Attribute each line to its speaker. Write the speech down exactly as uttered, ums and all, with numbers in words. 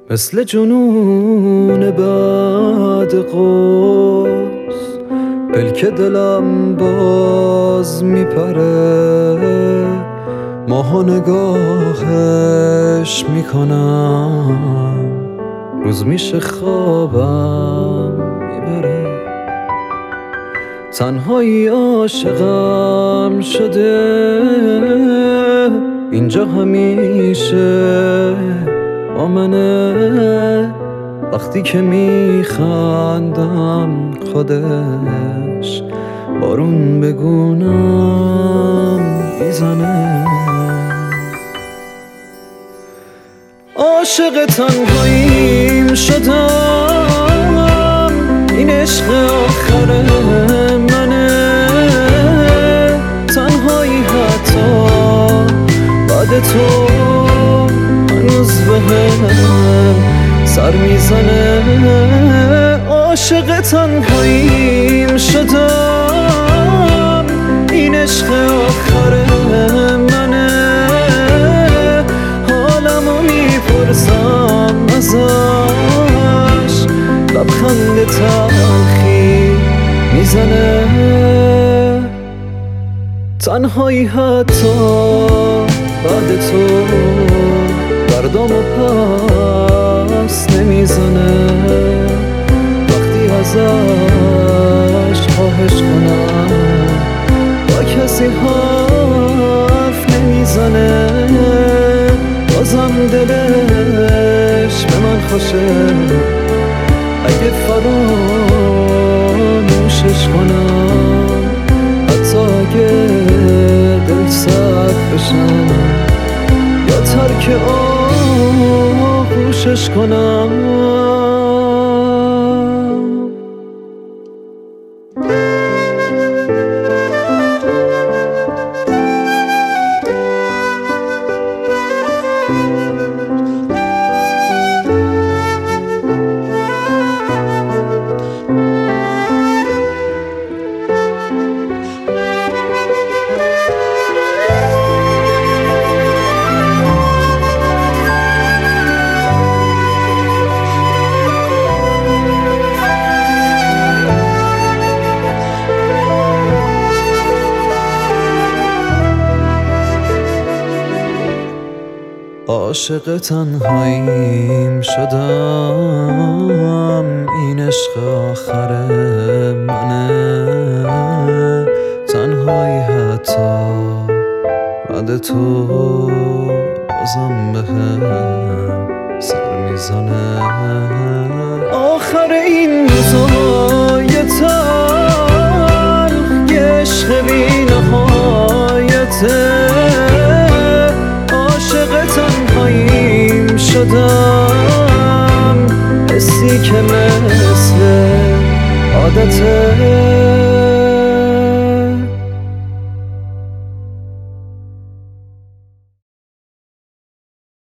Speaker 1: مثل جنون بعد قوس پلک دلم باز میپره، ماهو نگاهش میکنم، روز میشه خوابم میبره. تنهایی عاشقم شده، اینجا همیشه با منه، وقتی که میخندم خودش بارون بگونم میزنه. عاشق تنهاییم شدم، این عشق آخر منه، تنهایی حتی بعد تو هنوز بهم سر میزنه. عاشق تنهاییم شدم، این عشق آخر منه، حالمو میپرسم ازش، لبخند تلخی میزنه. تنهایی حتی بعد تو بردامو پس نمیزنه، وقتی ازش خواهش کنم با کسی حرف نمیزنه، بازم دلش به من خوشه. اگه فراموشش کنم، حتی اگه دل سرد بشم یا ترک آغوشش کنم. عاشق تنهاییم شدم، این عشق آخر منه، تنهایی حتی بعد تو بازم بهم سر میزنه. آخر این روزای تلخ یه عشق بی نهایته، شدم حسی که مثل عادته.